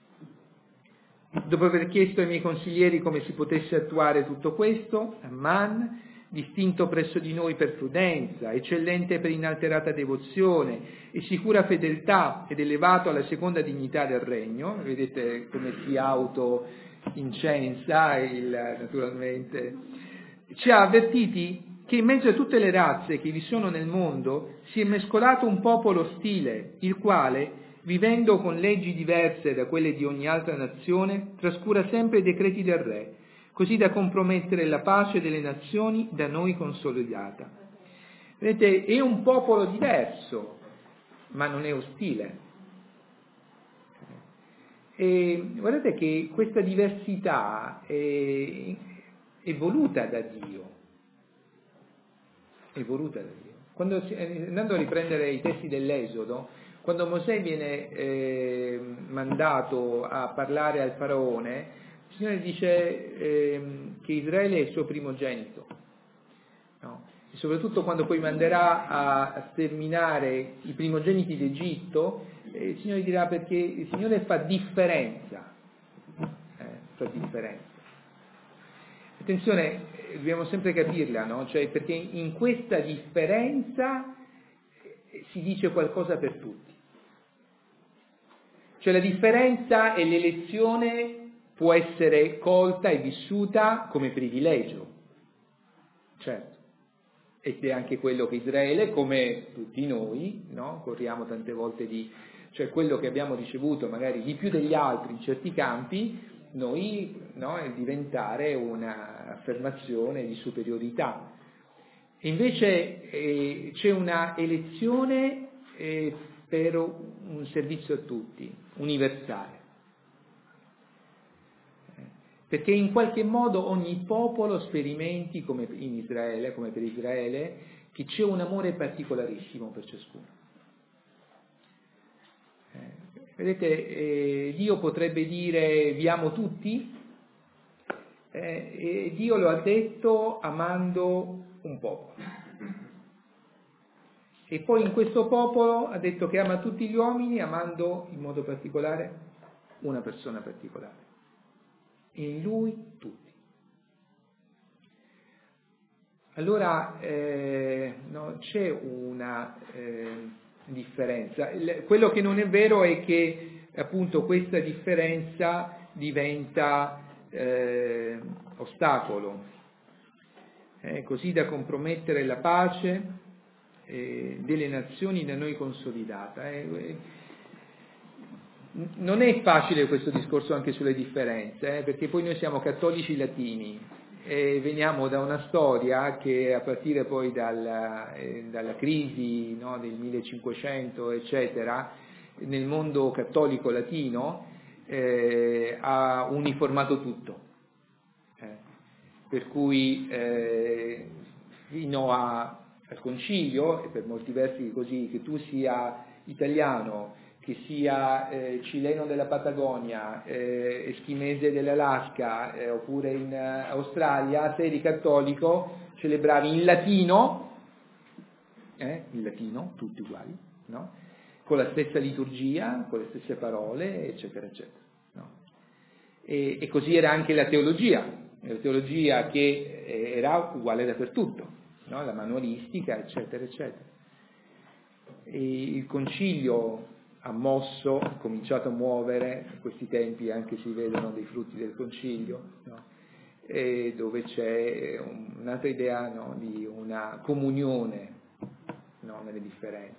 Dopo aver chiesto ai miei consiglieri come si potesse attuare tutto questo, Amman, distinto presso di noi per prudenza, eccellente per inalterata devozione e sicura fedeltà ed elevato alla seconda dignità del regno, vedete come si auto-incensa il, naturalmente, ci ha avvertiti che in mezzo a tutte le razze che vi sono nel mondo si è mescolato un popolo ostile, il quale, vivendo con leggi diverse da quelle di ogni altra nazione, trascura sempre i decreti del re, così da compromettere la pace delle nazioni da noi consolidata. Vedete, è un popolo diverso, ma non è ostile. E guardate che questa diversità è, è voluta da Dio, è voluta da Dio. Quando, andando a riprendere i testi dell'Esodo, quando Mosè viene eh, mandato a parlare al faraone, il Signore dice eh, che Israele è il suo primogenito, no? E soprattutto quando poi manderà a, a sterminare i primogeniti d'Egitto, eh, il Signore dirà perché il Signore fa differenza, eh, fa differenza. Attenzione, dobbiamo sempre capirla, no? Cioè, perché in questa differenza si dice qualcosa per tutti. Cioè la differenza e l'elezione può essere colta e vissuta come privilegio, certo, ed è anche quello che Israele, come tutti noi, no? Corriamo tante volte di, cioè quello che abbiamo ricevuto magari di più degli altri in certi campi, noi, no? È diventare un'affermazione di superiorità. E invece eh, c'è una elezione eh, per un servizio a tutti, universale. Perché in qualche modo ogni popolo sperimenti, come in Israele, come per Israele, che c'è un amore particolarissimo per ciascuno. Eh, vedete, eh, Dio potrebbe dire vi amo tutti, eh, e Dio lo ha detto amando un popolo. E poi in questo popolo ha detto che ama tutti gli uomini, amando in modo particolare una persona particolare. E in lui tutti. Allora eh, no, c'è una eh, differenza. Il, quello che non è vero è che appunto questa differenza diventa eh, ostacolo, eh, così da compromettere la pace eh, delle nazioni da noi consolidata. Eh, Non è facile questo discorso anche sulle differenze, eh, perché poi noi siamo cattolici latini e veniamo da una storia che a partire poi dalla, eh, dalla crisi, no, del millecinquecento eccetera, nel mondo cattolico latino eh, ha uniformato tutto, eh, per cui eh, fino a, al concilio, e per molti versi così, che tu sia italiano, che sia eh, cileno della Patagonia, eh, eschimese dell'Alaska, eh, oppure in uh, Australia, se eri cattolico, celebravi in latino, eh, in latino, tutti uguali, no? Con la stessa liturgia, con le stesse parole, eccetera, eccetera. No? E, e così era anche la teologia, la teologia che era uguale dappertutto, no? La manualistica, eccetera, eccetera. E il concilio ha mosso, ha cominciato a muovere, in questi tempi anche si vedono dei frutti del concilio, no? E dove c'è un'altra idea, no? Di una comunione, no? Nelle differenze.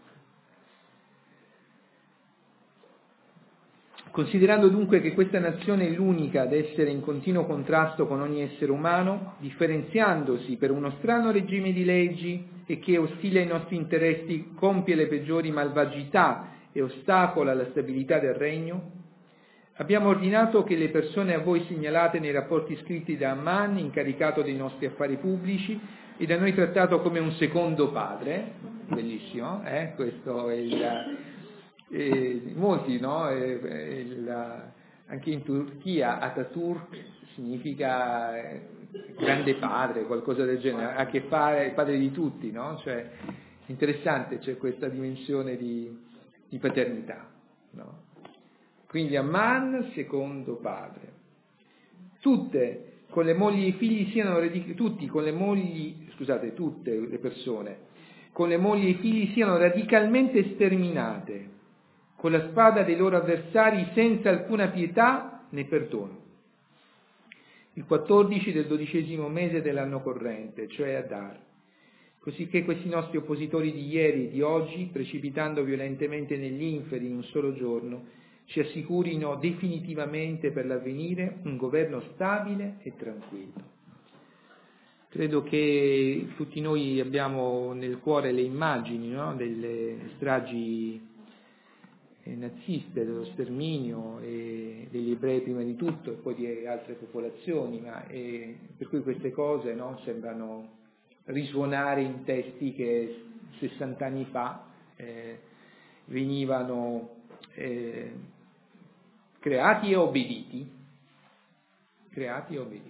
Considerando dunque che questa nazione è l'unica ad essere in continuo contrasto con ogni essere umano, differenziandosi per uno strano regime di leggi e che, ostile ai nostri interessi, compie le peggiori malvagità e ostacola la stabilità del regno, abbiamo ordinato che le persone a voi segnalate nei rapporti scritti da Amman, incaricato dei nostri affari pubblici e da noi trattato come un secondo padre, bellissimo, eh? Questo è il... Eh, molti, no? Eh, il, anche in Turchia Atatürk significa grande padre, qualcosa del genere, ha a che fare il padre di tutti, no? Cioè, interessante, c'è questa dimensione di, di paternità, no? Quindi Amman, secondo padre. Tutte con le mogli e i figli siano radic- tutti con le mogli, scusate, tutte le persone con le mogli e i figli siano radicalmente sterminate con la spada dei loro avversari senza alcuna pietà né perdono. Il quattordici del dodicesimo mese dell'anno corrente, cioè Adar, così che questi nostri oppositori di ieri e di oggi, precipitando violentemente negli inferi in un solo giorno, ci assicurino definitivamente per l'avvenire un governo stabile e tranquillo. Credo che tutti noi abbiamo nel cuore le immagini, no? Delle stragi eh, naziste, dello sterminio e degli ebrei prima di tutto e poi di altre popolazioni, ma eh, per cui queste cose, no, sembrano risuonare in testi che sessanta anni fa eh, venivano eh, creati e obbediti, creati e obbediti.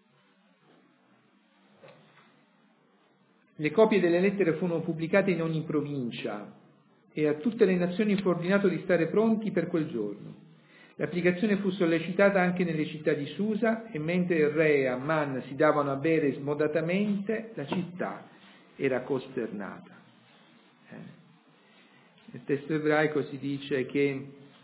Le copie delle lettere furono pubblicate in ogni provincia e a tutte le nazioni fu ordinato di stare pronti per quel giorno. L'applicazione fu sollecitata anche nelle città di Susa e mentre il re e Amman si davano a bere smodatamente, la città era costernata. Eh. Nel testo ebraico si dice che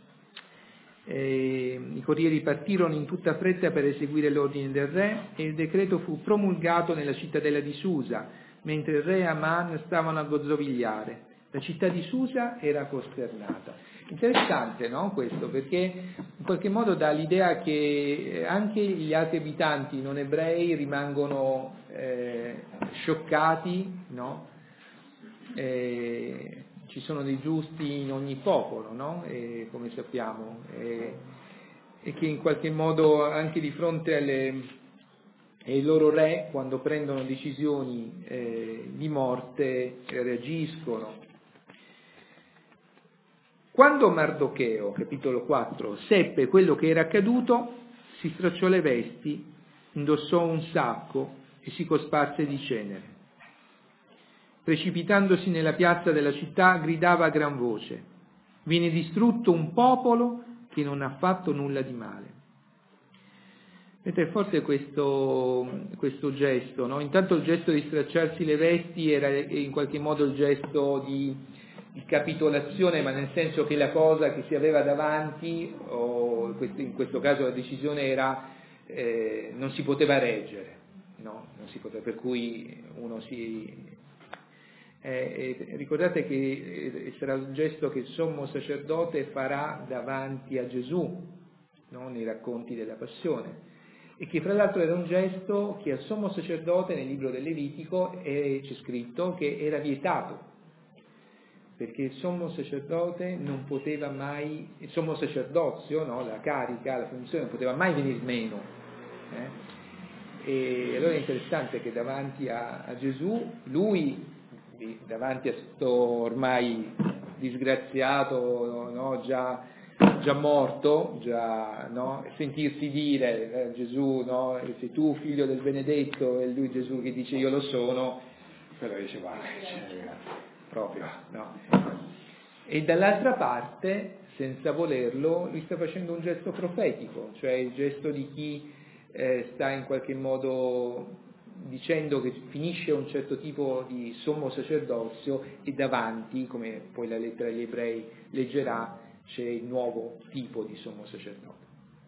eh, i corrieri partirono in tutta fretta per eseguire l'ordine del re e il decreto fu promulgato nella cittadella di Susa, mentre il re e Aman stavano a gozzovigliare. La città di Susa era costernata. Interessante, no, questo, perché in qualche modo dà l'idea che anche gli altri abitanti non ebrei rimangono eh, scioccati, no? Eh, ci sono dei giusti in ogni popolo, no? E, come sappiamo, e, e che in qualche modo anche di fronte alle, ai loro re, quando prendono decisioni eh, di morte, reagiscono. Quando Mardocheo, capitolo quattro, seppe quello che era accaduto, si stracciò le vesti, indossò un sacco e si cosparse di cenere. Precipitandosi nella piazza della città, gridava a gran voce: viene distrutto un popolo che non ha fatto nulla di male. Vedete, forse questo, questo gesto, no? Intanto il gesto di stracciarsi le vesti era in qualche modo il gesto di, di capitolazione, ma nel senso che la cosa che si aveva davanti, o in questo caso la decisione era, eh, non si poteva reggere, no? Non si poteva, per cui uno si... Eh, eh, ricordate che eh, sarà il gesto che il sommo sacerdote farà davanti a Gesù, no? Nei racconti della passione, e che fra l'altro era un gesto che al sommo sacerdote nel libro del Levitico eh, c'è scritto che era vietato, perché il sommo sacerdote non poteva mai, il sommo sacerdozio, no? La carica, la funzione non poteva mai venir meno. Eh? E allora è interessante che davanti a, a Gesù, lui davanti a questo ormai disgraziato, no, già, già morto, già, no, sentirsi dire eh, Gesù, no, sei tu figlio del benedetto, e lui Gesù che dice io lo sono, però dice guarda, cioè, proprio, no. E dall'altra parte, senza volerlo, lui sta facendo un gesto profetico, cioè il gesto di chi eh, sta in qualche modo dicendo che finisce un certo tipo di sommo sacerdozio e davanti, come poi la lettera agli ebrei leggerà, c'è il nuovo tipo di sommo sacerdote.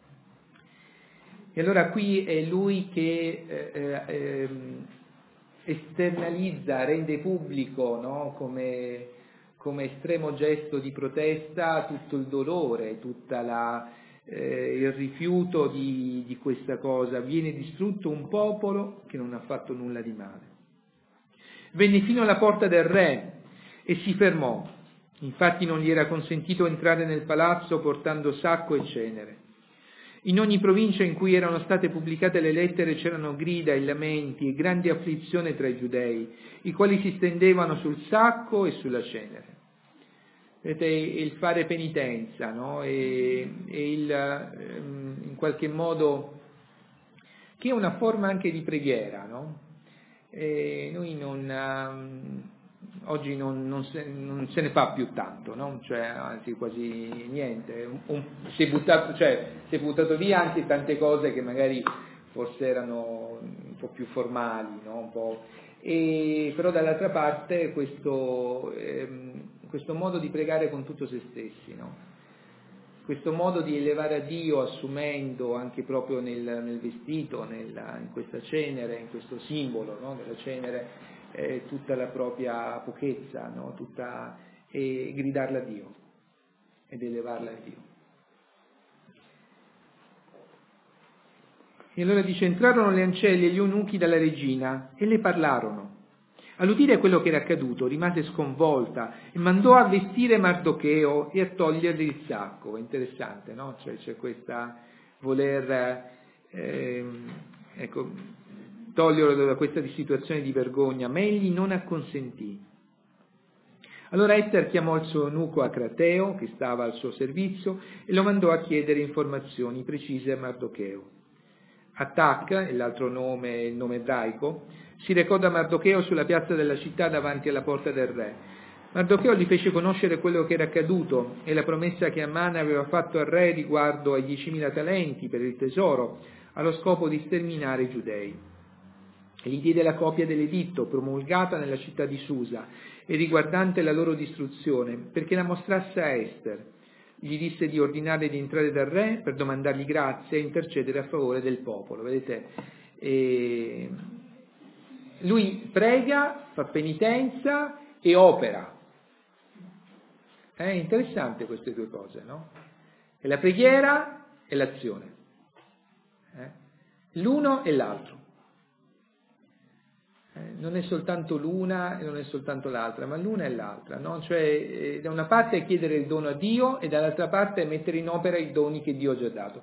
E allora qui è lui che eh, eh, esternalizza, rende pubblico, no, come, come estremo gesto di protesta tutto il dolore, tutta la... Eh, il rifiuto di, di questa cosa. Viene distrutto un popolo che non ha fatto nulla di male. Venne fino alla porta del re e si fermò, infatti non gli era consentito entrare nel palazzo portando sacco e cenere. In ogni provincia in cui erano state pubblicate le lettere c'erano grida e lamenti e grande afflizione tra i giudei, i quali si stendevano sul sacco e sulla cenere. Vedete, il fare penitenza, no? e, e il, in qualche modo, che è una forma anche di preghiera, no? E noi non, oggi non, non, se, non se ne fa più tanto, no? Cioè, anzi quasi niente, un, un, si, è buttato, cioè, si è buttato via anche tante cose che magari forse erano un po' più formali, no? Un po', e, però dall'altra parte questo... Ehm, questo modo di pregare con tutto se stessi, no? Questo modo di elevare a Dio assumendo anche proprio nel, nel vestito, nella, in questa cenere, in questo simbolo, no? Della cenere, eh, tutta la propria pochezza, no? Tutta, e gridarla a Dio ed elevarla a Dio. E allora dice, entrarono le ancelle e gli eunuchi dalla regina e le parlarono. All'udire quello che era accaduto, rimase sconvolta e mandò a vestire Mardocheo e a togliergli il sacco. È interessante, no? Cioè c'è questa voler eh, ecco, toglierlo da questa situazione di vergogna, ma egli non acconsentì. Allora Ester chiamò il suo eunuco Acrateo, che stava al suo servizio, e lo mandò a chiedere informazioni precise a Mardocheo. Attac, l'altro nome, il nome ebraico, si recò da Mardocheo sulla piazza della città davanti alla porta del re. Mardocheo gli fece conoscere quello che era accaduto e la promessa che Aman aveva fatto al re riguardo ai diecimila talenti per il tesoro, allo scopo di sterminare i giudei. E gli diede la copia dell'editto promulgata nella città di Susa e riguardante la loro distruzione, perché la mostrasse a Ester. Gli disse di ordinare di entrare dal re per domandargli grazia e intercedere a favore del popolo. Vedete? E lui prega, fa penitenza e opera. È interessante queste due cose, no? È la preghiera e l'azione. Eh? L'uno e l'altro. Eh, non è soltanto l'una e non è soltanto l'altra, ma l'una e l'altra, no? Cioè, eh, da una parte è chiedere il dono a Dio e dall'altra parte è mettere in opera i doni che Dio ha già dato.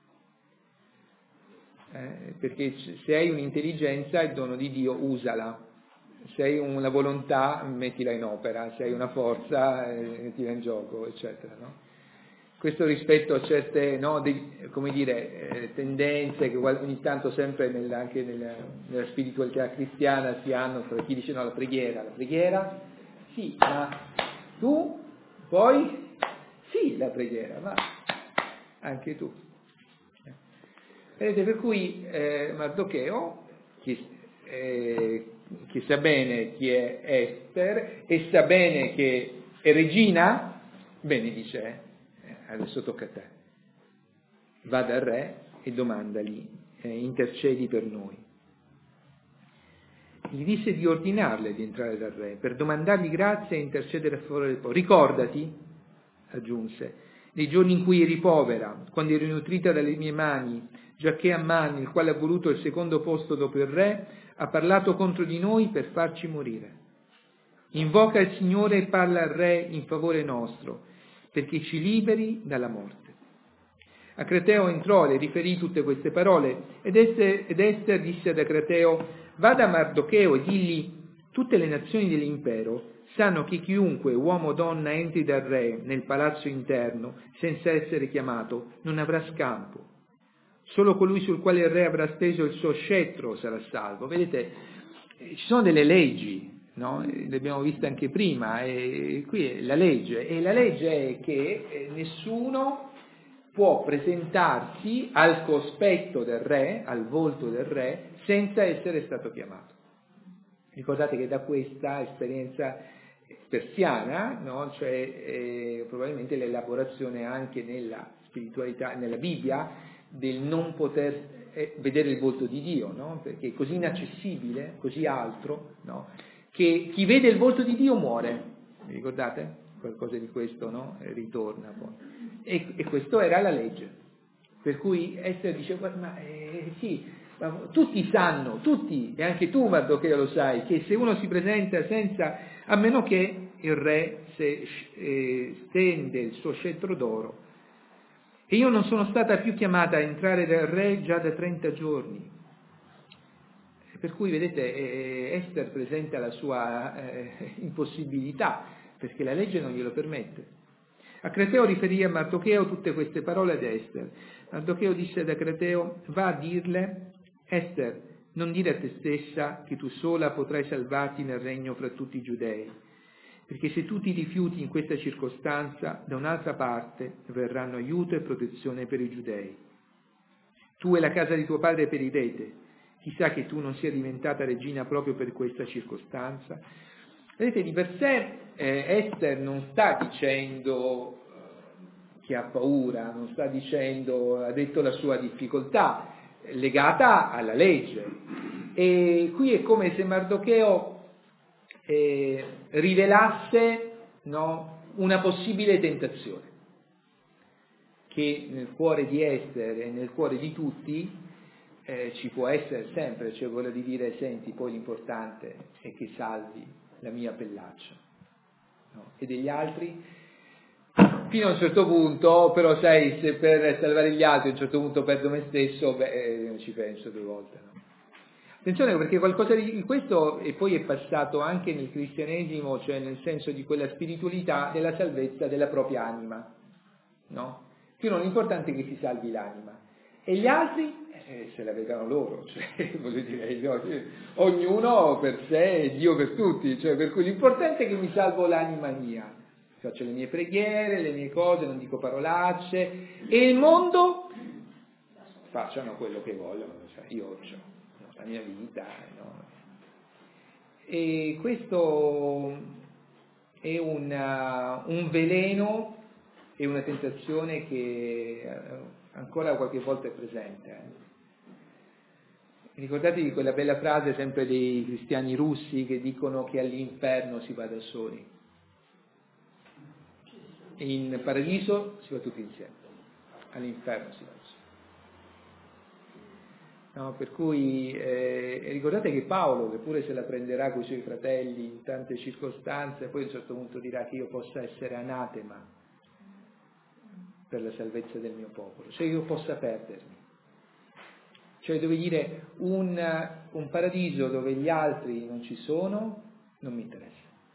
Eh, perché se hai un'intelligenza, il dono di Dio, usala. Se hai una volontà, mettila in opera. Se hai una forza, eh, mettila in gioco, eccetera, no? Questo rispetto a certe, no, dei, come dire, eh, tendenze che ogni tanto sempre nel, anche nella, nella spiritualità cristiana si hanno tra chi dice no, la preghiera, la preghiera, sì, ma tu poi, sì, la preghiera, ma anche tu. Vedete, per cui eh, Mardocheo, che, eh, che sa bene chi è Ester e sa bene che è regina, bene dice, eh, adesso tocca a te, va dal re e domandagli, eh, intercedi per noi. Gli disse di ordinarle di entrare dal re per domandargli grazia e intercedere a favore del popolo. Ricordati, aggiunse, nei giorni in cui eri povera, quando eri nutrita dalle mie mani, giacché Amman, il quale ha voluto il secondo posto dopo il re, ha parlato contro di noi per farci morire. Invoca il Signore e parla al re in favore nostro, perché ci liberi dalla morte. Acrateo entrò, le riferì tutte queste parole, ed Ester, ed Ester disse ad Acrateo, vada a Mardocheo e digli, tutte le nazioni dell'impero sanno che chiunque, uomo o donna, entri dal re nel palazzo interno, senza essere chiamato, non avrà scampo. Solo colui sul quale il re avrà steso il suo scettro sarà salvo. Vedete, ci sono delle leggi, no? Le abbiamo viste anche prima, e qui è la legge, e la legge è che nessuno può presentarsi al cospetto del re, al volto del re, senza essere stato chiamato. Ricordate che da questa esperienza persiana, no? Cioè eh, probabilmente l'elaborazione anche nella spiritualità, nella Bibbia, del non poter eh, vedere il volto di Dio, no? Perché è così inaccessibile, così altro, no? Che chi vede il volto di Dio muore. Vi ricordate? Qualcosa di questo, no? E ritorna poi. E, e questo era la legge. Per cui Ester dice, ma eh, sì, ma tutti sanno, tutti, e anche tu Mardocheo lo sai, che se uno si presenta senza, a meno che il re se, eh, stende il suo scettro d'oro, e io non sono stata più chiamata a entrare dal re già da trenta giorni. Per cui, vedete, eh, Ester presenta la sua eh, impossibilità, perché la legge non glielo permette. Acrateo riferì a Mardocheo tutte queste parole ad Ester. Mardocheo disse ad Acrateo, va a dirle, Ester, non dire a te stessa che tu sola potrai salvarti nel regno fra tutti i giudei, perché se tu ti rifiuti in questa circostanza, da un'altra parte verranno aiuto e protezione per i giudei. Tu e la casa di tuo padre perirete, chissà che tu non sia diventata regina proprio per questa circostanza. Vedete, di per sé eh, Ester non sta dicendo eh, che ha paura, non sta dicendo, ha detto la sua difficoltà, legata alla legge. E qui è come se Mardocheo eh, rivelasse, no, una possibile tentazione, che nel cuore di Ester e nel cuore di tutti eh, ci può essere sempre, cioè quello di dire, senti, poi l'importante è che salvi la mia pellaccia, no? E degli altri, fino a un certo punto, però sai, se per salvare gli altri a un certo punto perdo me stesso, beh, non ci penso due volte, no? Attenzione, perché qualcosa di questo e poi è passato anche nel cristianesimo, cioè nel senso di quella spiritualità della salvezza della propria anima, no? Più non è importante che si salvi l'anima. E gli altri eh, se la vedano loro, cioè, voglio dire, no, ognuno per sé e Dio per tutti, cioè, per cui l'importante è che mi salvo l'anima mia, faccio le mie preghiere, le mie cose, non dico parolacce, e il mondo facciano quello che vogliono, cioè, io ho la mia vita, no? E questo è una, un veleno e una tentazione che ancora qualche volta è presente. Eh. Ricordatevi quella bella frase sempre dei cristiani russi che dicono che all'inferno si va da soli, e in paradiso si va tutti insieme, all'inferno si va da soli. No, per cui eh, ricordate che Paolo, che pure se la prenderà con i suoi fratelli in tante circostanze, poi a un certo punto dirà che io possa essere anatema per la salvezza del mio popolo, cioè io possa perdermi. Cioè dove dire un, un paradiso dove gli altri non ci sono, non mi interessa.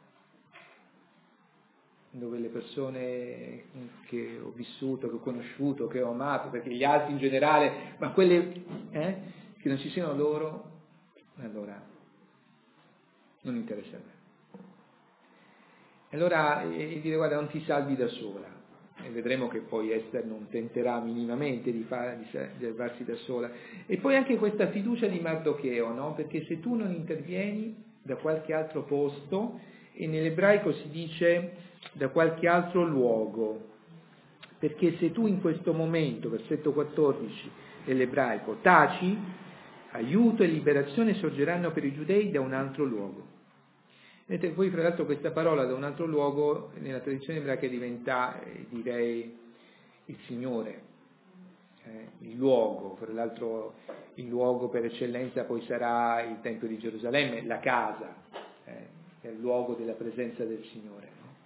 Dove le persone che ho vissuto, che ho conosciuto, che ho amato, perché gli altri in generale, ma quelle eh, che non ci siano loro, allora non interessa a me. E allora eh, dire guarda, non ti salvi da sola, e vedremo che poi Esther non tenterà minimamente di, fare, di salvarsi da sola. E poi anche questa fiducia di Mardocheo, no? Perché se tu non intervieni da qualche altro posto, e nell'ebraico si dice da qualche altro luogo, perché se tu in questo momento, versetto quattordici dell'ebraico, taci, aiuto e liberazione sorgeranno per i giudei da un altro luogo. Vedete, poi fra l'altro questa parola da un altro luogo nella tradizione ebraica diventa, eh, direi, il Signore, eh, il luogo, fra l'altro il luogo per eccellenza poi sarà il Tempio di Gerusalemme, la casa, eh, è il luogo della presenza del Signore.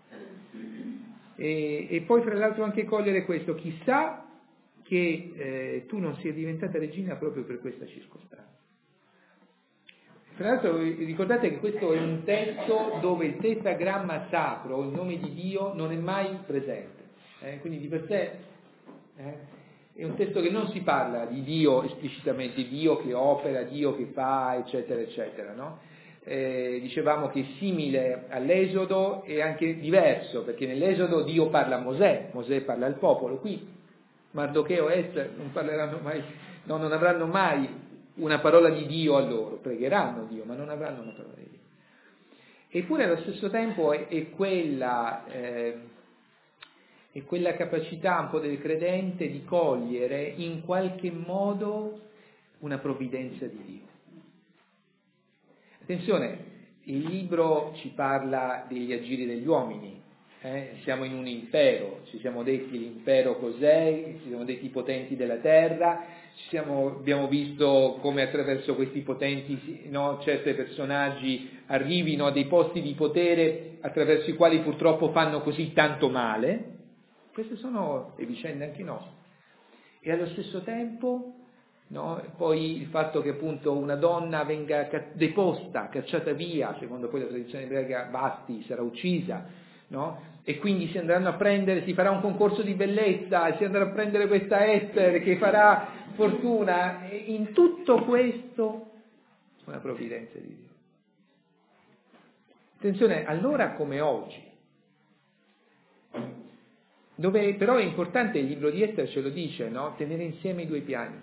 E, e poi fra l'altro anche cogliere questo, chissà che eh, tu non sia diventata regina proprio per questa circostanza. Tra l'altro ricordate che questo è un testo dove il tetragramma sacro, il nome di Dio, non è mai presente, eh? Quindi di per sé eh, è un testo che non si parla di Dio esplicitamente, Dio che opera, Dio che fa, eccetera, eccetera, no? Eh, dicevamo che è simile all'Esodo e anche diverso, perché nell'Esodo Dio parla a Mosè, Mosè parla al popolo, qui Mardocheo e Esther non parleranno mai, no, non avranno mai una parola di Dio a loro, pregheranno Dio, ma non avranno una parola di Dio. Eppure allo stesso tempo è, è, quella, eh, è quella capacità un po' del credente di cogliere in qualche modo una provvidenza di Dio. Attenzione, il libro ci parla degli agiri degli uomini, eh? Siamo in un impero, ci siamo detti l'impero cos'è, ci siamo detti i potenti della terra, ci siamo, abbiamo visto come attraverso questi potenti, no, certi personaggi arrivino a dei posti di potere attraverso i quali purtroppo fanno così tanto male. Queste sono le vicende anche nostre. E allo stesso tempo, no, poi il fatto che appunto una donna venga deposta, cacciata via, secondo poi la tradizione ebraica Vasti sarà uccisa, no? E quindi si andranno a prendere, si farà un concorso di bellezza, e si andrà a prendere questa Esther che farà fortuna, e in tutto questo una provvidenza di Dio. Attenzione, allora come oggi, dove però è importante, il libro di Esther ce lo dice, no? Tenere insieme i due piani,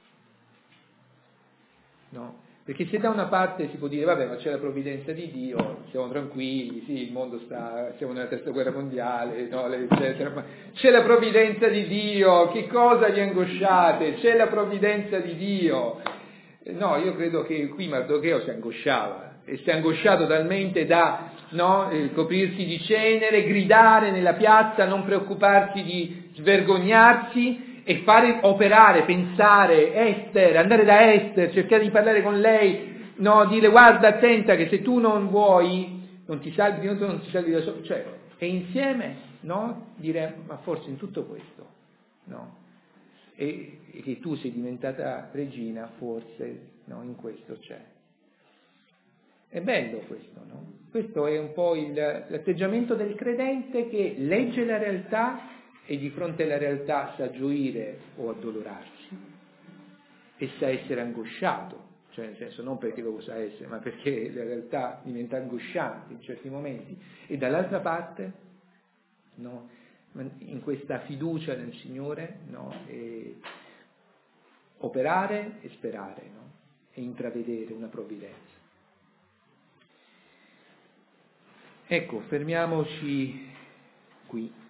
no? Perché se da una parte si può dire, vabbè, ma c'è la provvidenza di Dio, siamo tranquilli, sì, il mondo sta, siamo nella terza guerra mondiale, no, eccetera, ma c'è la provvidenza di Dio, che cosa vi angosciate? C'è la provvidenza di Dio. No, io credo che qui Mardocheo si angosciava, e si è angosciato talmente da, no, eh, coprirsi di cenere, gridare nella piazza, non preoccuparsi di svergognarsi, e fare, operare, pensare, Ester, andare da Ester, cercare di parlare con lei, no, dire guarda attenta che se tu non vuoi, non ti salvi, non, non ti salvi da solo, cioè, e insieme, no, dire ma forse in tutto questo, no, e, e che tu sei diventata regina, forse, no, in questo c'è. È bello questo, no? Questo è un po' il, l'atteggiamento del credente che legge la realtà e di fronte alla realtà sa gioire o addolorarsi e sa essere angosciato, cioè nel senso non perché lo sa essere, ma perché la realtà diventa angosciante in certi momenti, e dall'altra parte, no, in questa fiducia nel Signore, no, e operare e sperare, no, e intravedere una provvidenza. Ecco, fermiamoci qui.